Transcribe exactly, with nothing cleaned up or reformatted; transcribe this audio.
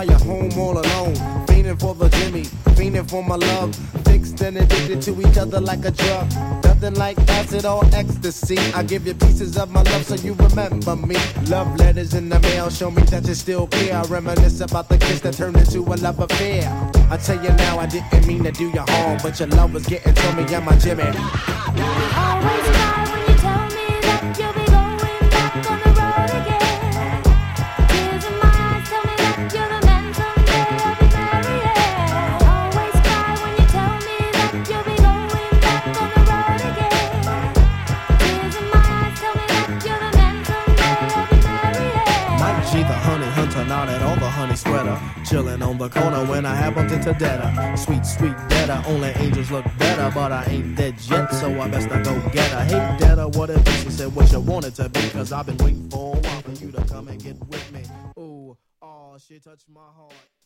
you're home all alone. Fiending for the Jimmy, fiending for my love. Fixed and addicted to each other like a drug. Nothing like acid or ecstasy. I give you pieces of my love so you remember me. Love letters in the mail show me that you still care. I reminisce about the kiss that turned into a love affair. I tell you now I didn't mean to do you harm, but your love was getting to me and my Jimmy. Always cry when you tell me that you'll be going back on the road again. Tears in my eyes tell me that you're the man someday I'll be marrying. Always cry when you tell me that you'll be going back on the road again. Tears in my eyes tell me that you're the man someday I'll be marrying. Mike G, the honey hunter, nodded on the honey sweater. Chillin' on the corner when I have bumped into Detta. Sweet, sweet Detta, only angels look better, but I ain't dead yet, so I best I go get her. Hey Detta, what if she said what you wanted to be? Cause I've been waiting for a while for you to come and get with me. Ooh, oh, she touched my heart.